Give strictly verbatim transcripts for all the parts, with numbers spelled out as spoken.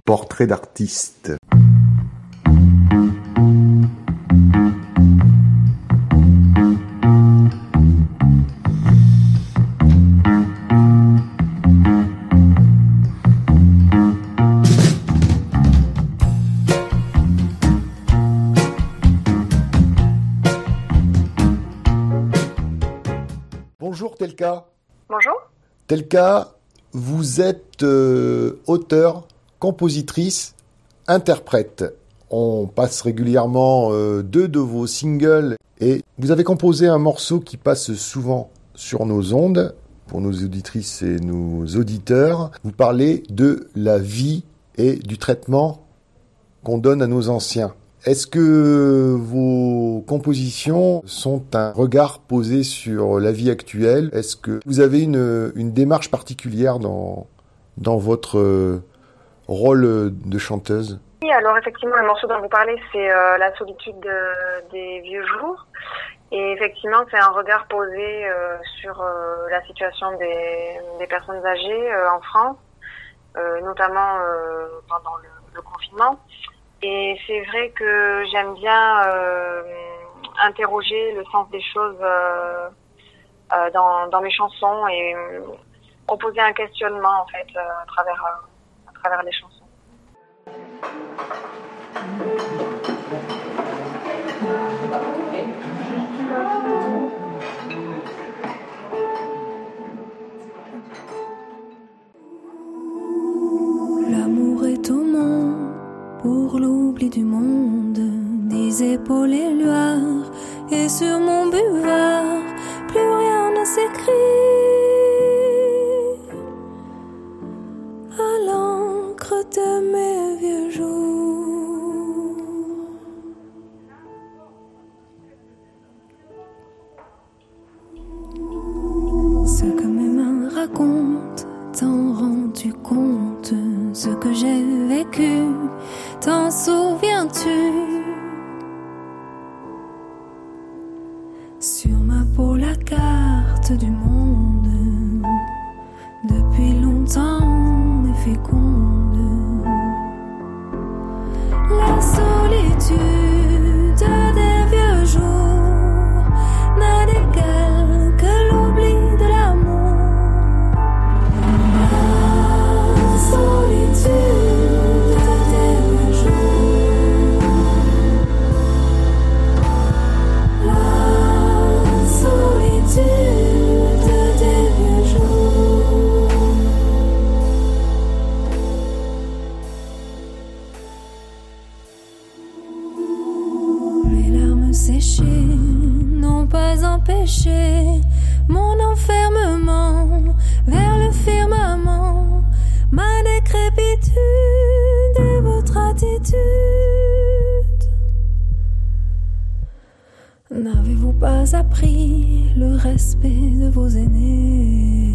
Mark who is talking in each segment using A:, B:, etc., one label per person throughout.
A: Portrait d'artiste. Bonjour Telka.
B: Bonjour.
A: Telka, vous êtes euh, auteur, compositrice, interprète. On passe régulièrement euh, deux de vos singles et vous avez composé un morceau qui passe souvent sur nos ondes, pour nos auditrices et nos auditeurs. Vous parlez de la vie et du traitement qu'on donne à nos anciens. Est-ce que vos compositions sont un regard posé sur la vie actuelle? Est-ce que vous avez une, une démarche particulière dans, dans votre rôle de chanteuse?
B: Oui, alors effectivement, le morceau dont vous parlez, c'est euh, La solitude de, des vieux jours. Et effectivement, c'est un regard posé euh, sur euh, la situation des, des personnes âgées euh, en France, euh, notamment euh, pendant le, le confinement. Et c'est vrai que j'aime bien euh, interroger le sens des choses euh, euh, dans, dans mes chansons et euh, proposer un questionnement en fait euh, à travers euh, à travers les chansons.
C: L'amour est au monde. Pour l'oubli du monde, des épaules et lueurs, et sur mon buvard, plus rien ne s'écrit. À l'encre de mes vieux jours. Ce que mes mains racontent, t'en rends-tu compte? Ce que j'ai vécu, t'en souviens-tu? Sur ma peau la carte du monde, depuis longtemps est féconde. La solitude des vieux jours n'a d'égal que l'oubli de l'amour. La solitude séchées n'ont pas empêché mon enfermement vers le firmament, ma décrépitude et votre attitude. N'avez-vous pas appris le respect de vos aînés?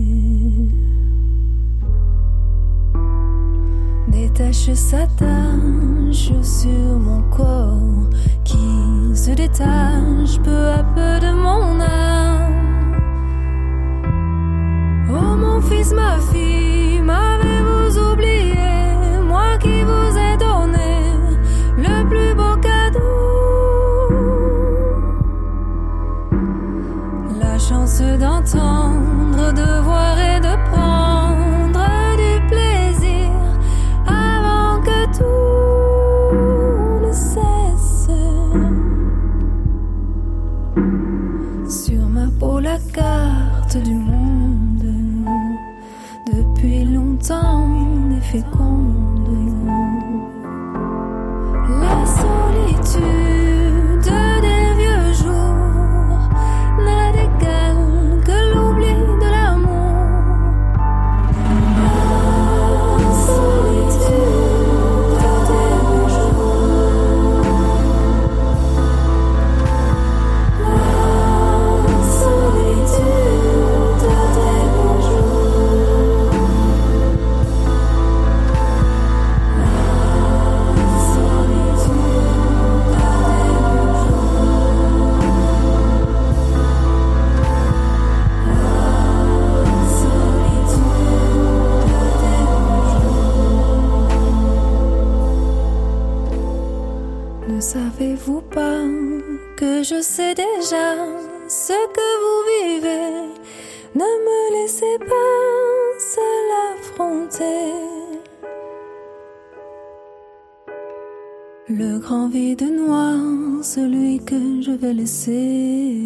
C: Des taches s'attachent sur mon corps qui se détache peu à peu de mon âme. Oh mon fils, ma fille, m'avez-vous oublié? Moi qui vous ai donné le plus beau cadeau, la chance d'entendre, de voir et de prendre du plaisir avant que tout ne cesse. Sur ma peau la carte du monde, depuis longtemps est féconde. La solitude des vieux jours n'a d'égal que l'oubli de l'amour. La solitude des vieux jours. La solitude des vieux jours. Ne savez-vous pas que je sais déjà ce que vous vivez? Ne me laissez pas seul affronter le grand vide noir, celui que je vais laisser.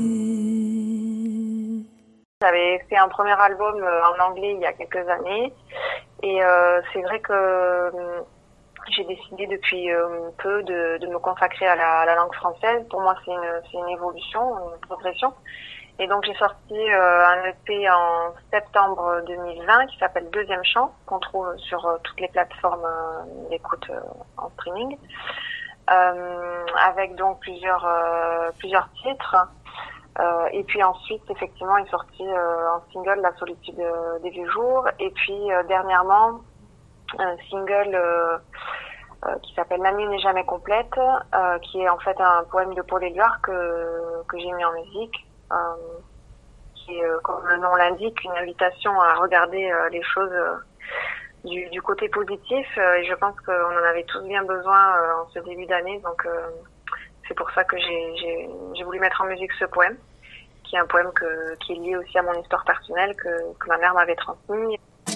B: J'avais fait un premier album en anglais il y a quelques années et euh, c'est vrai que euh, j'ai décidé depuis euh, peu de, de me consacrer à la, à la langue française. Pour moi, c'est une, c'est une évolution, une progression. Et donc, j'ai sorti euh, un E P en septembre deux mille vingt qui s'appelle Deuxième Chant, qu'on trouve sur euh, toutes les plateformes euh, d'écoute euh, en streaming, euh, avec donc plusieurs euh, plusieurs titres. Euh, et puis ensuite, effectivement, est sorti euh, en single La solitude euh, des vieux jours. Et puis euh, dernièrement, un single euh, euh, qui s'appelle La nuit n'est jamais complète, euh, qui est en fait un poème de Paul Éluard que que j'ai mis en musique. Euh, qui est, euh, comme le nom l'indique, une invitation à regarder euh, les choses euh, du, du côté positif. Euh, et je pense qu'on en avait tous bien besoin euh, en ce début d'année. Donc euh, c'est pour ça que j'ai, j'ai, j'ai voulu mettre en musique ce poème, qui est un poème que, qui est lié aussi à mon histoire personnelle que, que ma mère m'avait transmis.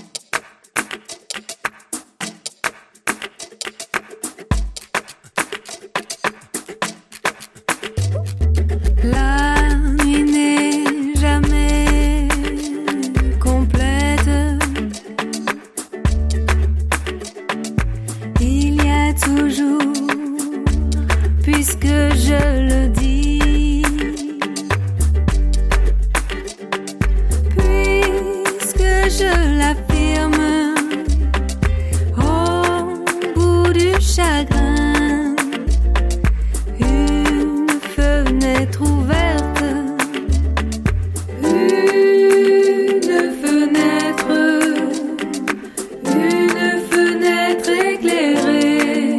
C: La nuit n'est jamais complète. Il y a toujours, puisque je le dis, puisque je l'affirme, au bout du chagrin, une fenêtre ouverte, une fenêtre, une fenêtre éclairée.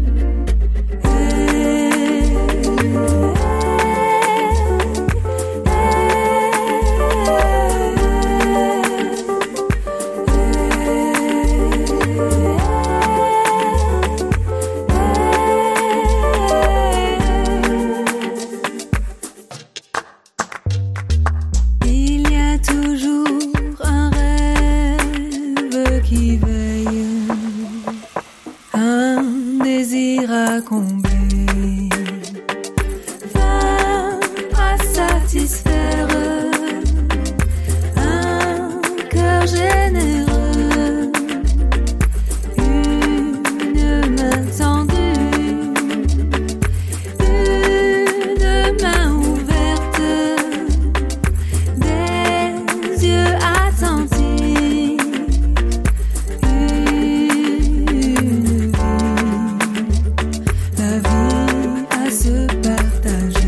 C: Il y a toujours un rêve qui veille, un désir à combler, fin à satisfaire, un cœur généreux, une main tendue, une main ouverte, des yeux attentifs, une vie, la vie à se partager.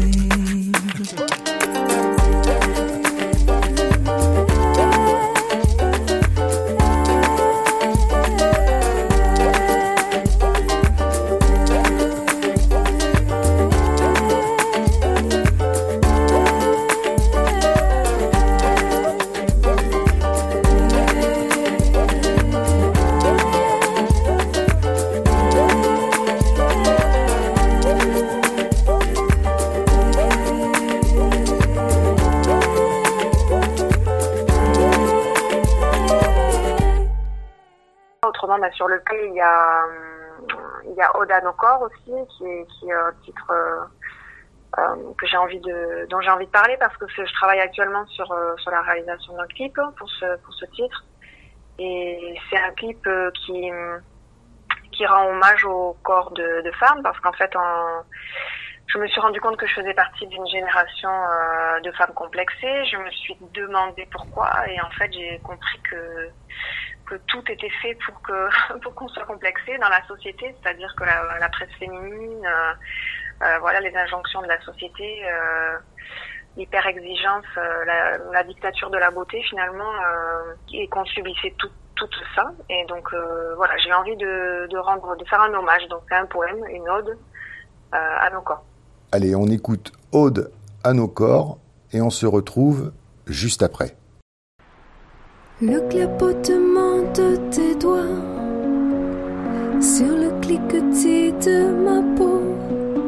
B: Autrement, bah, sur le P, il y a, il y a Ode à nos corps aussi, qui est, qui est un titre euh, euh, que j'ai envie de, dont j'ai envie de parler parce que je travaille actuellement sur euh, sur la réalisation d'un clip pour ce pour ce titre. Et c'est un clip euh, qui qui rend hommage au corps de, de femmes parce qu'en fait, en, je me suis rendu compte que je faisais partie d'une génération euh, de femmes complexées. Je me suis demandé pourquoi et en fait, j'ai compris que que tout était fait pour que pour qu'on soit complexé dans la société, c'est-à-dire que la, la presse féminine, euh, euh, voilà, les injonctions de la société, euh, l'hyper exigence, euh, la, la dictature de la beauté finalement, euh, et qu'on subissait tout tout ça. Et donc euh, voilà, j'ai envie de, de rendre, de faire un hommage. Donc c'est un poème, une ode euh, à nos corps.
A: Allez, on écoute Ode à nos corps et on se retrouve juste après.
C: Le clapotement de tes doigts sur le cliquetis de ma peau,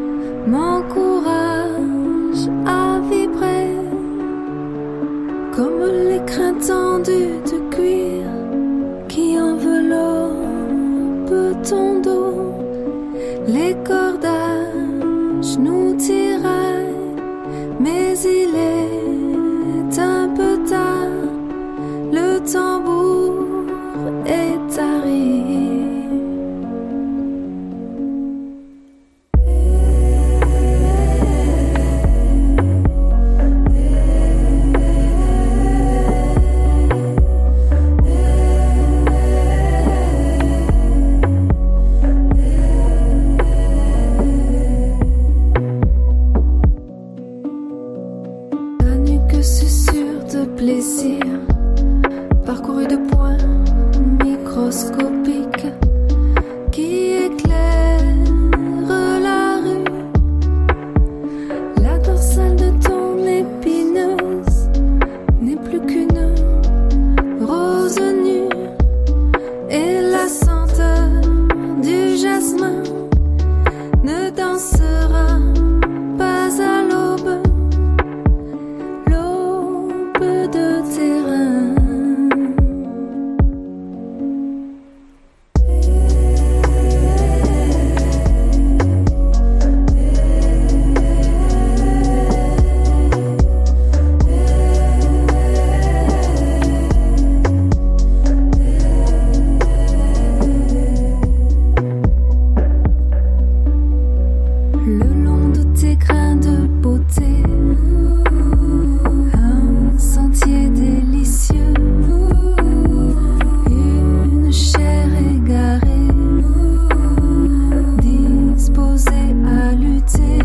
C: m'encourage à vibrer comme l'écrin tendu de cuir qui enveloppe ton dos. Les cordages nous tiraillent, mais il est un peu tard, le tambour est arrivé. Plaisir, parcouru de points microscopiques qui éclairent la rue. La dorsale de ton épineuse n'est plus qu'une rose nue, et la senteur du jasmin ne dansera pas à l'aube. De terrain. Le long de tes grains de beauté, délicieux, une chair égarée, disposée à lutter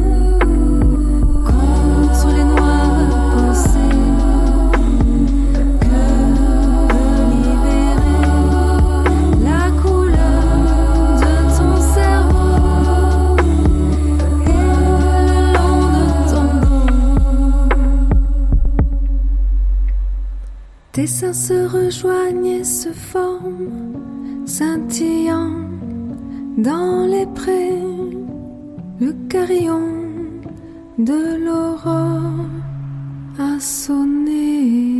C: contre les noirs pensées que libérer la couleur de ton cerveau et le long de ton dos. Tes seins se rejoignent et se forment, scintillant dans les prés, le carillon de l'aurore a sonné.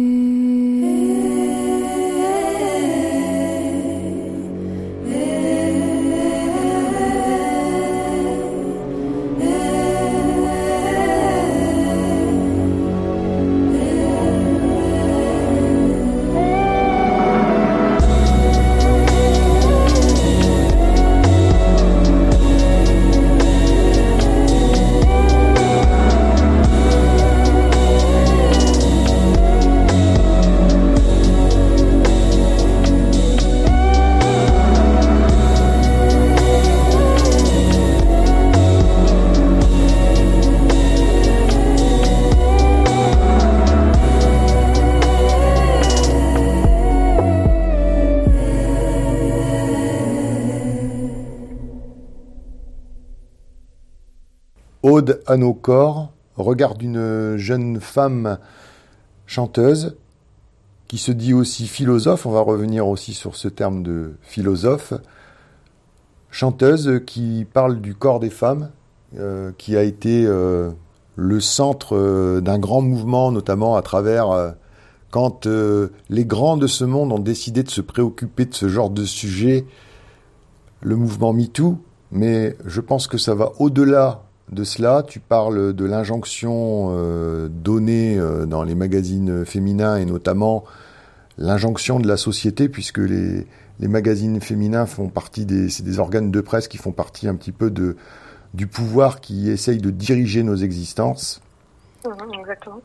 A: Ode à nos corps, regard d'une jeune femme chanteuse qui se dit aussi philosophe, on va revenir aussi sur ce terme de philosophe, chanteuse qui parle du corps des femmes, euh, qui a été euh, le centre euh, d'un grand mouvement, notamment à travers euh, quand euh, les grands de ce monde ont décidé de se préoccuper de ce genre de sujet, le mouvement MeToo, mais je pense que ça va au-delà de cela. Tu parles de l'injonction euh, donnée euh, dans les magazines féminins et notamment l'injonction de la société, puisque les, les magazines féminins font partie des, c'est des organes de presse qui font partie un petit peu de, du pouvoir qui essaye de diriger nos existences.
B: Mmh, exactement.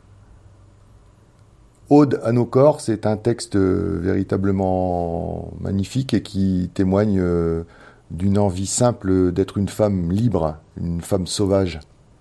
A: Ode à nos corps, c'est un texte véritablement magnifique et qui témoigne euh, d'une envie simple d'être une femme libre, une femme sauvage.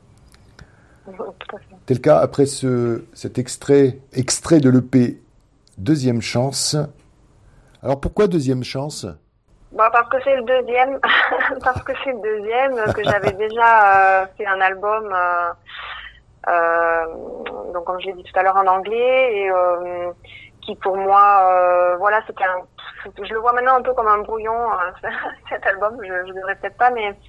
A: Tel cas, après ce, cet extrait, extrait de l'E P Deuxième Chance. Alors pourquoi Deuxième Chance ?
B: Bah parce que c'est le deuxième, parce que c'est le deuxième, que j'avais déjà euh, fait un album, euh, euh, donc comme je l'ai dit tout à l'heure en anglais, et euh, qui pour moi, euh, voilà, c'était un, je le vois maintenant un peu comme un brouillon, euh, cet album, je, je devrais peut-être pas, mais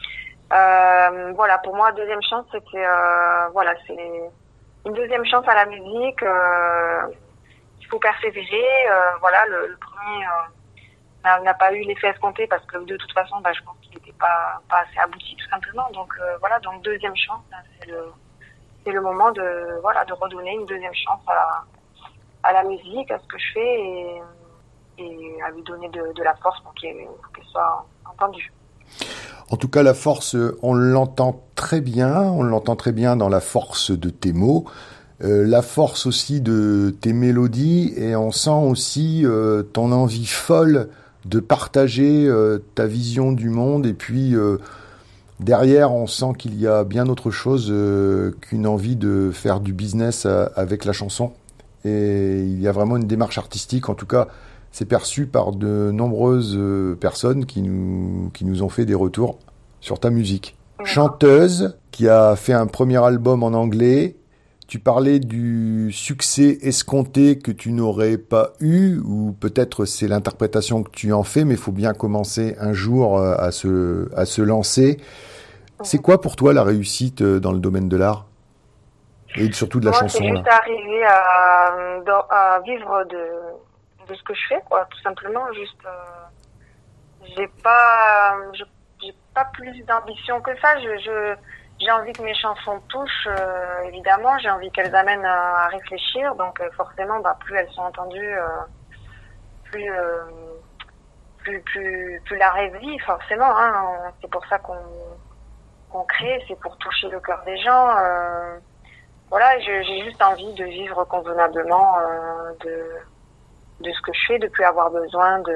B: Euh, voilà, pour moi, deuxième chance, c'était euh, voilà, c'est une deuxième chance à la musique. Euh, il faut persévérer. Euh, voilà, le, le premier euh, n'a, n'a pas eu l'effet escompté parce que de toute façon, bah, je pense qu'il n'était pas pas assez abouti tout simplement. Donc euh, voilà, donc deuxième chance, là, c'est le c'est le moment de voilà de redonner une deuxième chance à la à la musique, à ce que je fais et, et à lui donner de, de la force pour qu'il, pour qu'il soit entendu.
A: En tout cas, la force, on l'entend très bien, on l'entend très bien dans la force de tes mots, euh, la force aussi de tes mélodies, et on sent aussi euh, ton envie folle de partager euh, ta vision du monde, et puis euh, derrière, on sent qu'il y a bien autre chose euh, qu'une envie de faire du business euh, avec la chanson, et il y a vraiment une démarche artistique, en tout cas. C'est perçu par de nombreuses personnes qui nous, qui nous ont fait des retours sur ta musique. Chanteuse, qui a fait un premier album en anglais. Tu parlais du succès escompté que tu n'aurais pas eu, ou peut-être c'est l'interprétation que tu en fais, mais il faut bien commencer un jour à se, à se lancer. C'est quoi pour toi la réussite dans le domaine de l'art ? Et surtout de la
B: Moi,
A: chanson.
B: C'est juste
A: là.
B: arriver à, à vivre de... de ce que je fais, quoi, tout simplement. Juste, euh, j'ai pas, je, j'ai pas plus d'ambition que ça. Je, je, j'ai envie que mes chansons touchent, euh, évidemment. J'ai envie qu'elles amènent à, à réfléchir. Donc, euh, forcément, bah, plus elles sont entendues, euh, plus, euh, plus, plus, plus la rêve vit, forcément. Hein. C'est pour ça qu'on, qu'on crée. C'est pour toucher le cœur des gens. Euh, voilà, je, j'ai juste envie de vivre convenablement, euh, de de ce que je fais, de plus avoir besoin de,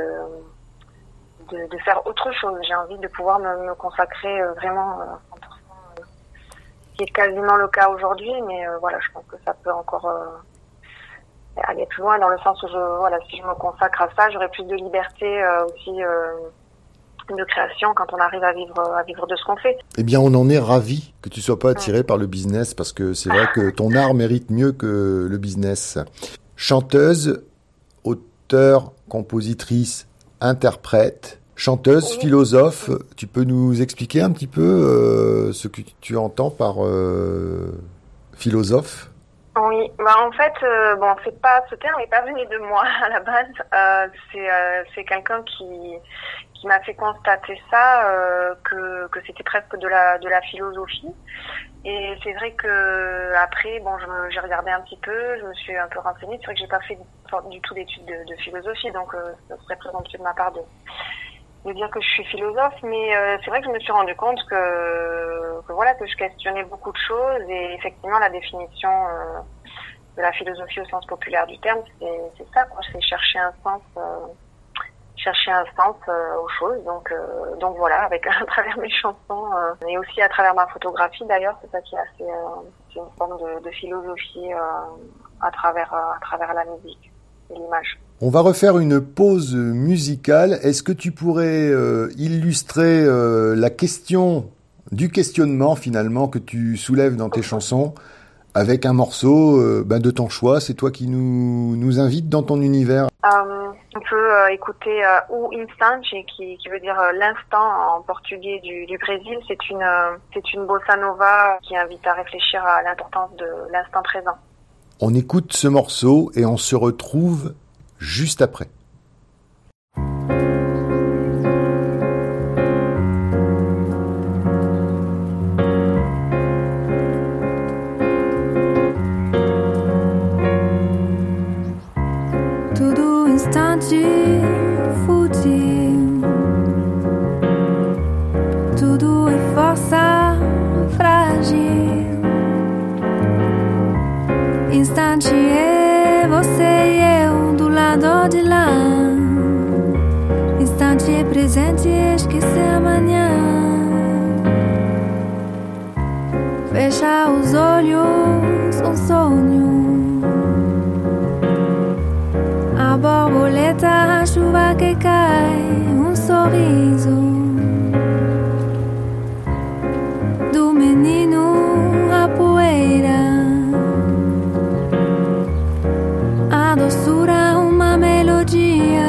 B: de, de faire autre chose. J'ai envie de pouvoir me, me consacrer euh, vraiment euh, cent pour cent, euh, ce qui est quasiment le cas aujourd'hui, mais euh, voilà, je pense que ça peut encore euh, aller plus loin dans le sens où je, voilà, si je me consacre à ça, j'aurai plus de liberté euh, aussi euh, de création quand on arrive à vivre, à vivre de ce qu'on fait.
A: Eh bien, on en est ravis que tu sois pas attiré mmh. par le business, parce que c'est vrai que ton art mérite mieux que le business. Chanteuse, auteure, compositrice, interprète, chanteuse, oui. philosophe. Tu peux nous expliquer un petit peu euh, ce que tu entends par euh, philosophe ?
B: Oui, bah en fait, euh, bon, c'est pas ce terme n'est pas venu de moi à la base. Euh, c'est euh, c'est quelqu'un qui qui m'a fait constater ça, euh, que que c'était presque de la de la philosophie. Et c'est vrai que après, bon, je me, j'ai regardé un petit peu, je me suis un peu renseignée. C'est vrai que j'ai pas fait du tout d'études de, de philosophie, donc euh, ça serait présomptueux de ma part de, de dire que je suis philosophe. Mais euh, c'est vrai que je me suis rendu compte que, que voilà, que je questionnais beaucoup de choses. Et effectivement, la définition euh, de la philosophie au sens populaire du terme, c'est, c'est ça, quoi. C'est chercher un sens. Euh, chercher un sens euh, aux choses, donc euh, donc voilà, avec à travers mes chansons euh, et aussi à travers ma photographie d'ailleurs, c'est ça qui est assez euh, c'est une forme de, de philosophie euh, à travers euh, à travers la musique et l'image.
A: On va refaire une pause musicale. Est-ce que tu pourrais euh, illustrer euh, la question du questionnement finalement que tu soulèves dans tes chansons avec un morceau euh, ben, de ton choix? C'est toi qui nous nous invites dans ton univers.
B: Euh, on peut euh, écouter euh, O Instante, qui, qui veut dire euh, l'instant en portugais du, du Brésil. C'est une, euh, c'est une bossa nova qui invite à réfléchir à l'importance de l'instant présent.
A: On écoute ce morceau et on se retrouve juste après.
C: Fútil, tudo é força frágil. Instante é você e eu do lado de lá. Instante é presente e esquecer amanhã. Fecha os olhos, um sonho. A borboleta, a chuva que cai, um sorriso do menino, a poeira, a doçura, uma melodia.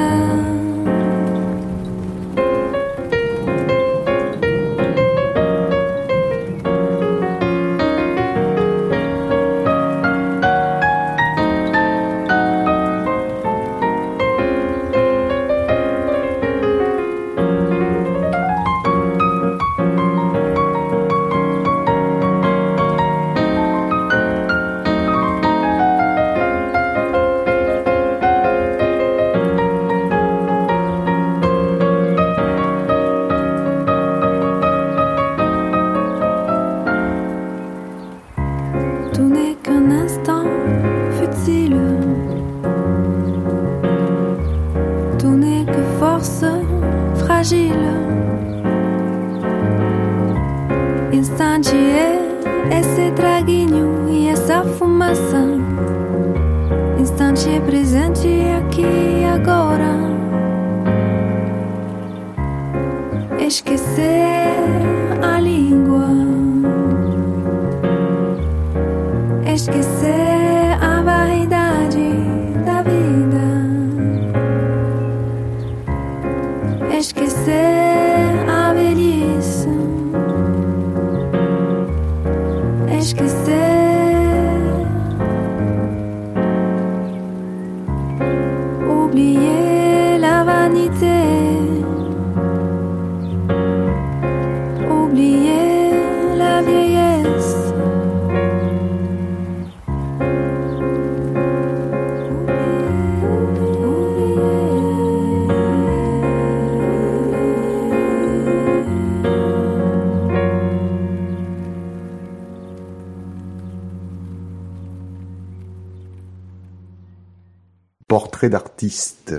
C: instante é esse traguinho e essa fumaça. Instante presente aqui e agora. Esquecer a língua. Esquecer a vaidade da vida. Esquecer a velhice. Esquecer. Oublier la vanité. Oublier la vieillesse.
A: Portrait d'artiste.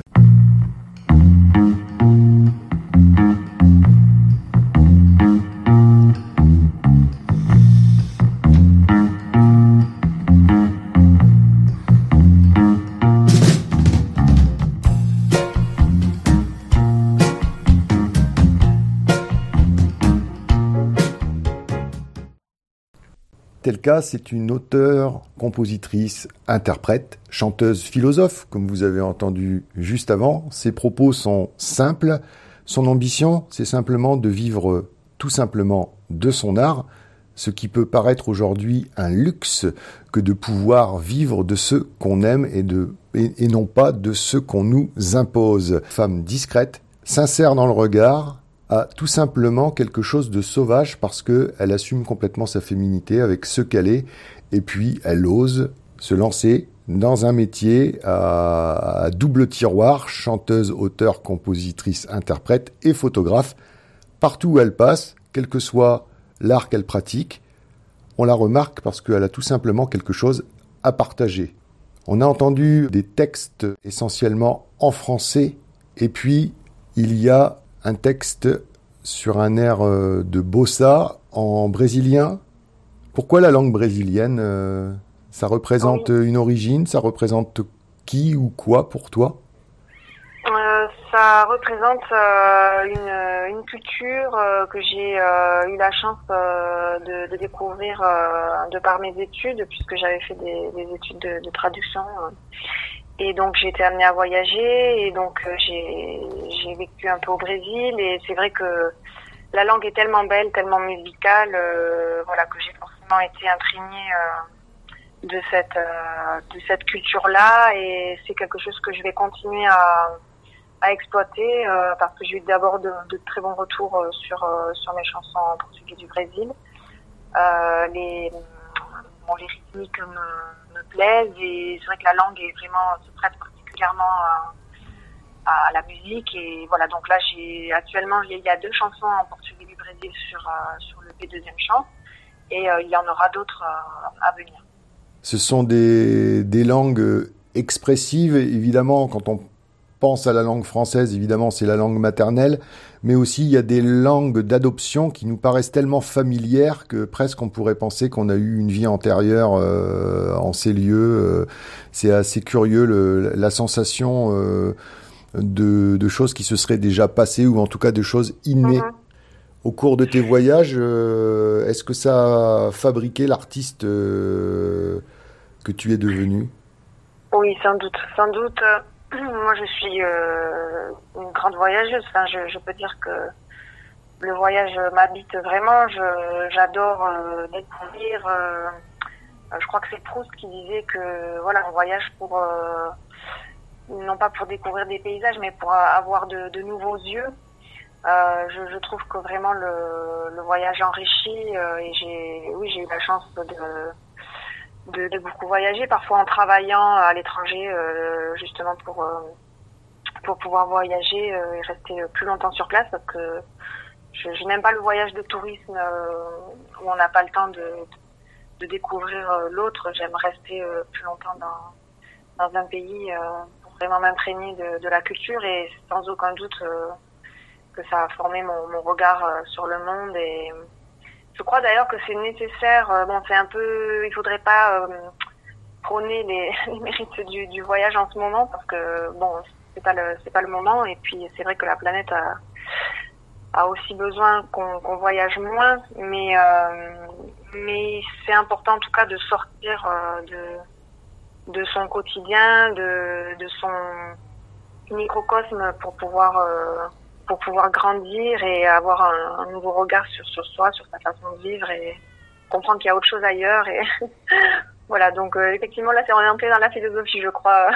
A: Telka, c'est une auteure, compositrice, interprète, chanteuse, philosophe, comme vous avez entendu juste avant. Ses propos sont simples. Son ambition, c'est simplement de vivre tout simplement de son art, ce qui peut paraître aujourd'hui un luxe que de pouvoir vivre de ce qu'on aime et, de, et, et non pas de ce qu'on nous impose. Femme discrète, sincère dans le regard, a tout simplement quelque chose de sauvage parce qu'elle assume complètement sa féminité avec ce qu'elle est et puis elle ose se lancer dans un métier à, à double tiroir, chanteuse, auteure, compositrice, interprète et photographe. Partout où elle passe, quel que soit l'art qu'elle pratique, on la remarque parce qu'elle a tout simplement quelque chose à partager. On a entendu des textes essentiellement en français et puis il y a un texte sur un air de bossa en brésilien. Pourquoi la langue brésilienne ? Ça représente oui. une origine, ça représente qui ou quoi pour toi ?
B: euh, Ça représente euh, une, une culture euh, que j'ai euh, eu la chance euh, de, de découvrir euh, de par mes études, puisque j'avais fait des, des études de, de traduction. Euh. Et donc j'ai été amenée à voyager et donc euh, j'ai j'ai vécu un peu au Brésil et c'est vrai que la langue est tellement belle, tellement musicale, euh, voilà que j'ai forcément été imprégnée euh, de cette euh, de cette culture-là et c'est quelque chose que je vais continuer à à exploiter euh, parce que j'ai eu d'abord de, de très bons retours euh, sur euh, sur mes chansons en portugais du Brésil. Euh, les Bon, les rythmiques me, me plaisent et c'est vrai que la langue est vraiment se prête particulièrement à, à la musique et voilà donc là j'ai actuellement il y a deux chansons en portugais du Brésil sur euh, sur le P deuxième chant et euh, il y en aura d'autres euh, à venir.
A: Ce sont des des langues expressives évidemment quand on pense à la langue française évidemment c'est la langue maternelle mais aussi il y a des langues d'adoption qui nous paraissent tellement familières que presque on pourrait penser qu'on a eu une vie antérieure euh, en ces lieux. Euh, c'est assez curieux le, la sensation euh, de, de choses qui se seraient déjà passées ou en tout cas de choses innées. Mm-hmm. Au cours de tes voyages, euh, est-ce que ça a fabriqué l'artiste euh, que tu es devenue ?
B: Oui, sans doute, sans doute. Moi, je suis euh, une grande voyageuse. Enfin, je, je peux dire que le voyage m'habite vraiment. Je, j'adore euh, découvrir. Euh, je crois que c'est Proust qui disait que voilà, on voyage pour euh, non pas pour découvrir des paysages, mais pour avoir de, de nouveaux yeux. Euh, je, je trouve que vraiment le, le voyage enrichit euh, et j'ai, oui, j'ai eu la chance de De, de beaucoup voyager, parfois en travaillant à l'étranger, euh, justement pour euh, pour pouvoir voyager euh, et rester plus longtemps sur place, parce que je, je n'aime pas le voyage de tourisme euh, où on n'a pas le temps de de découvrir euh, l'autre. J'aime rester euh, plus longtemps dans dans un pays euh, pour vraiment m'imprégner de, de la culture et sans aucun doute euh, que ça a formé mon, mon regard euh, sur le monde et je crois d'ailleurs que c'est nécessaire. Euh, bon, c'est un peu, il faudrait pas euh, prôner les, les mérites du, du voyage en ce moment parce que bon, c'est pas le, c'est pas le moment. Et puis c'est vrai que la planète a, a aussi besoin qu'on, qu'on voyage moins, mais euh, mais c'est important en tout cas de sortir euh, de de son quotidien, de de son microcosme pour pouvoir euh, pour pouvoir grandir et avoir un, un nouveau regard sur sur soi, sur sa façon de vivre et comprendre qu'il y a autre chose ailleurs et voilà. Donc euh, effectivement là c'est orienté dans la philosophie, je crois.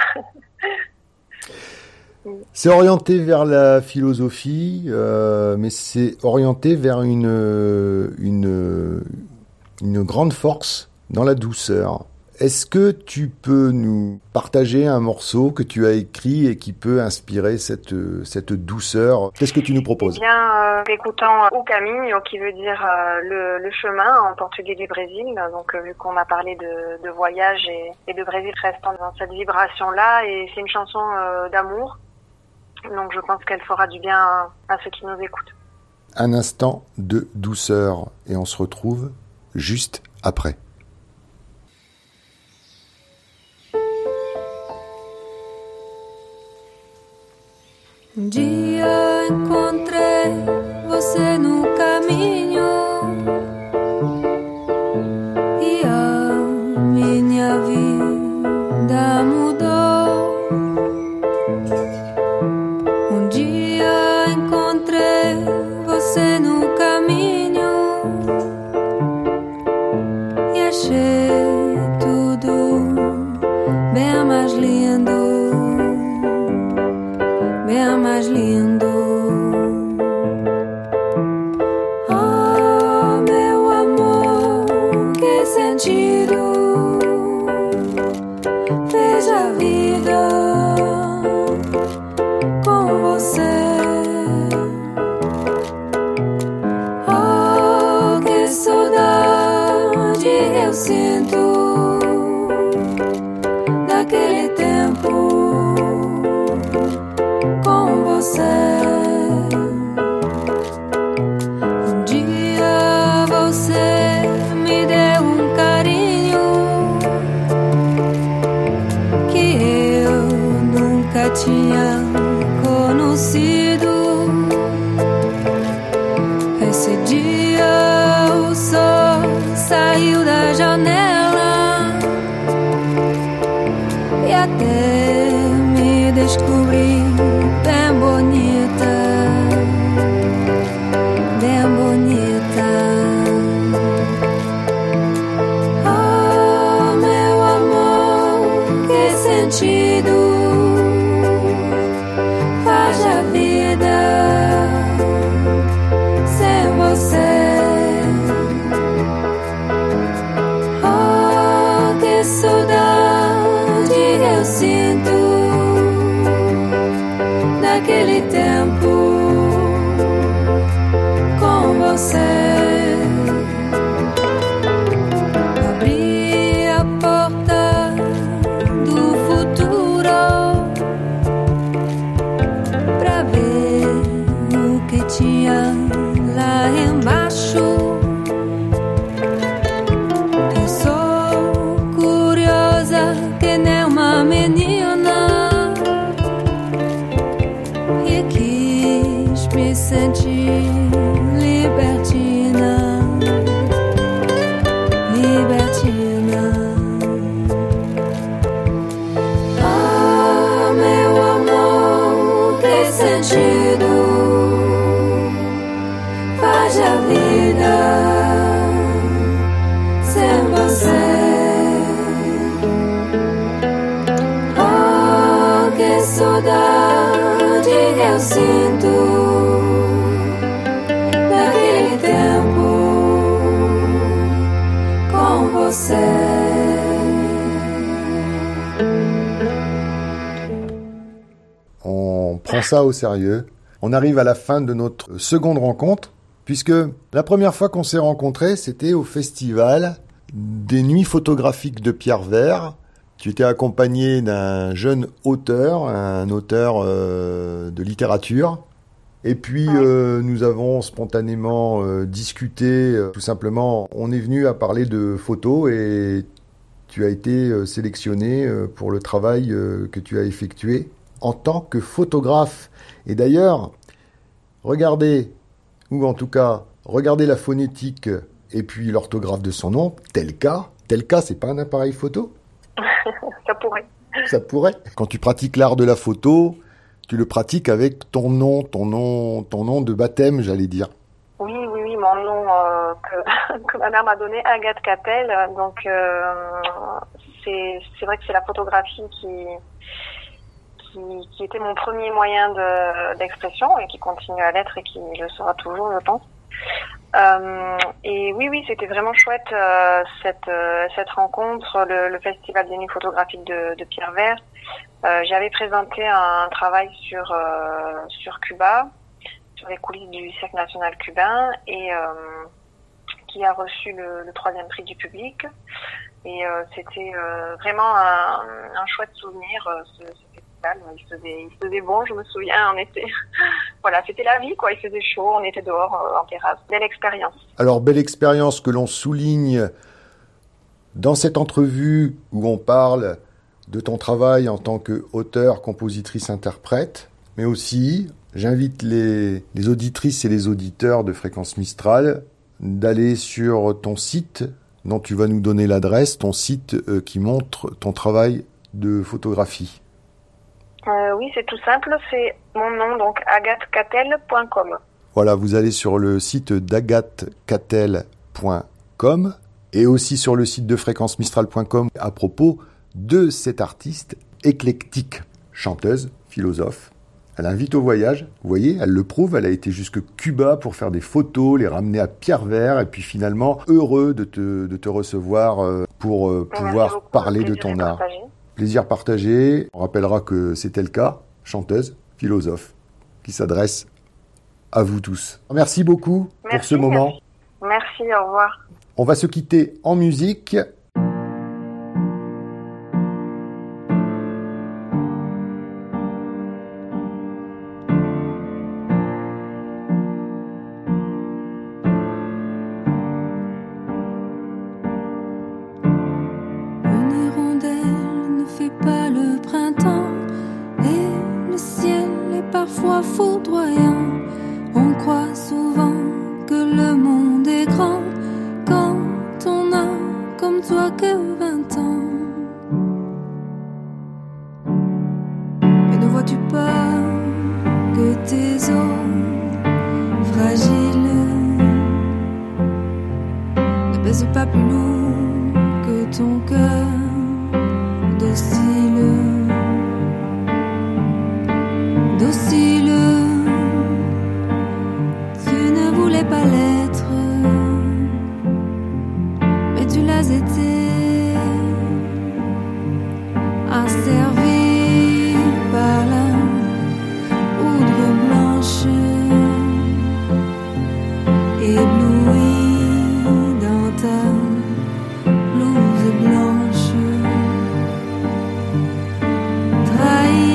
A: C'est orienté vers la philosophie, euh, mais c'est orienté vers une une une grande force dans la douceur. Est-ce que tu peux nous partager un morceau que tu as écrit et qui peut inspirer cette cette douceur? Qu'est-ce que tu nous proposes?
B: Eh bien, euh, écoutant O Caminho, qui veut dire euh, le, le chemin en portugais du Brésil. Donc, euh, vu qu'on a parlé de, de voyage et, et de Brésil restant dans cette vibration-là, et c'est une chanson euh, d'amour. Donc, je pense qu'elle fera du bien à, à ceux qui nous écoutent.
A: Un instant de douceur et on se retrouve juste après.
C: Um dia encontrei você no caminho e a minha vida mudou. Um dia encontrei você no caminho e achei tudo bem mais lindo. Bem mais lindo. Oh, meu amor, que sentido fez a vida com você. Oh, que saudade eu sinto daquele tempo. Um dia você me deu um carinho que eu nunca tinha conhecido. Esse dia o sol saiu da janela e até me descobri bem bonita, bem bonita. Oh, meu amor, que sentido faz a vida sem você. Oh, que saudade eu sinto daquele tempo com você. Abri a porta do futuro pra ver o que tinha lá embaixo. Eu sou curiosa que nem uma menina e quis me sentir libertina, libertina. Oh, meu amor, que sentido faz a vida sem você. Oh, que saudade eu sinto daquele tempo com você.
A: On prend ça au sérieux. On arrive à la fin de notre seconde rencontre, puisque la première fois qu'on s'est rencontrés, c'était au festival des Nuits photographiques de Pierre Vert. Tu étais accompagné d'un jeune auteur, un auteur euh, de littérature, Et puis,
B: Ouais.
A: euh, nous avons spontanément euh, discuté. euh, tout simplement, on est venu à parler de photos et tu as été euh, sélectionné euh, pour le travail euh, que tu as effectué en tant que photographe. Et d'ailleurs, regardez, ou en tout cas, regardez la phonétique et puis l'orthographe de son nom, Telka. Telka, c'est pas un appareil photo ?
B: Ça pourrait.
A: Ça pourrait. Quand tu pratiques l'art de la photo, tu le pratiques avec ton nom, ton nom, ton nom de baptême, j'allais dire.
B: Oui, oui, oui, mon nom euh, que, que ma mère m'a donné, Agathe Cattel. Donc, euh, c'est, c'est vrai que c'est la photographie qui, qui, qui était mon premier moyen de, d'expression et qui continue à l'être et qui le sera toujours, je pense. Euh, et oui, oui, c'était vraiment chouette euh, cette euh, cette rencontre, le, le festival des nuits photographiques de, de Pierre Vert. Euh, j'avais présenté un travail sur euh, sur Cuba, sur les coulisses du Cirque national cubain, et euh, qui a reçu le, le troisième prix du public. Et euh, c'était euh, vraiment un, un chouette souvenir. Euh, ce, ce festival, il faisait, il faisait bon, je me souviens, on était, voilà, c'était la vie, quoi. Il faisait chaud, on était dehors euh, en terrasse. Belle expérience.
A: Alors, belle expérience que l'on souligne dans cette entrevue où on parle de ton travail en tant qu'auteur, compositrice, interprète, mais aussi, j'invite les, les auditrices et les auditeurs de Fréquence Mistral d'aller sur ton site, dont tu vas nous donner l'adresse, ton site euh, qui montre ton travail de photographie.
B: Euh, oui, c'est tout simple, c'est mon nom, donc agathe cattel point com.
A: Voilà, vous allez sur le site d'agathe cattel point com et aussi sur le site de fréquence mistral point com à propos de cette artiste éclectique, chanteuse, philosophe. Elle invite au voyage, vous voyez, elle le prouve, elle a été jusque Cuba pour faire des photos, les ramener à Pierre Vert, et puis finalement, heureux de te, de te recevoir euh, pour euh, pouvoir
B: beaucoup,
A: parler de ton art.
B: Partagé.
A: Plaisir partagé. On rappellera que c'était le cas, chanteuse, philosophe, qui s'adresse à vous tous. Merci beaucoup
B: Merci,
A: pour ce moment.
B: Merci. Merci, au revoir.
A: On va se quitter en musique.
C: Parfois foudroyant, on croit souvent que le monde est grand quand on a comme toi que vingt ans. Mais ne vois-tu pas que tes os fragiles ne pèsent pas plus lourd que ton cœur docile? Docile, tu ne voulais pas l'être, mais tu l'as été, asservi par la poudre blanche, ébloui dans ta blouse blanche, trahi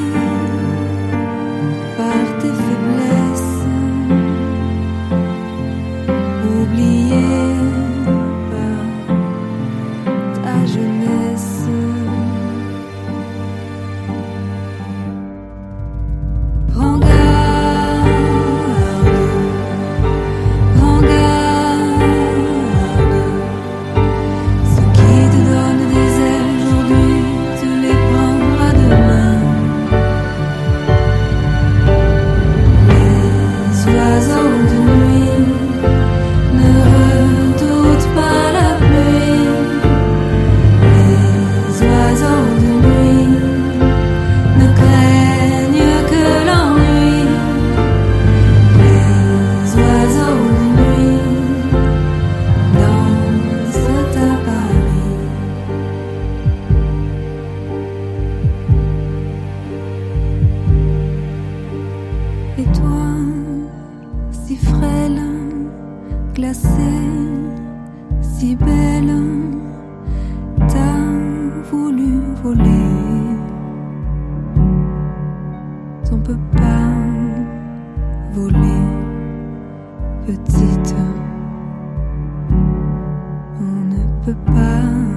C: par tes faiblesses, oublié par ta jeunesse. Prends garde, prends garde, ceux qui te donnent des ailes aujourd'hui, tu les prendras demain. Oiseaux de nuit, ne redoute pas la pluie. Les oiseaux de nuit ne craignent que l'ennui. Les oiseaux de nuit dansent à Paris. Et toi, si frêle, glacée, si belle, t'as voulu voler. On peut pas petite. On ne peut pas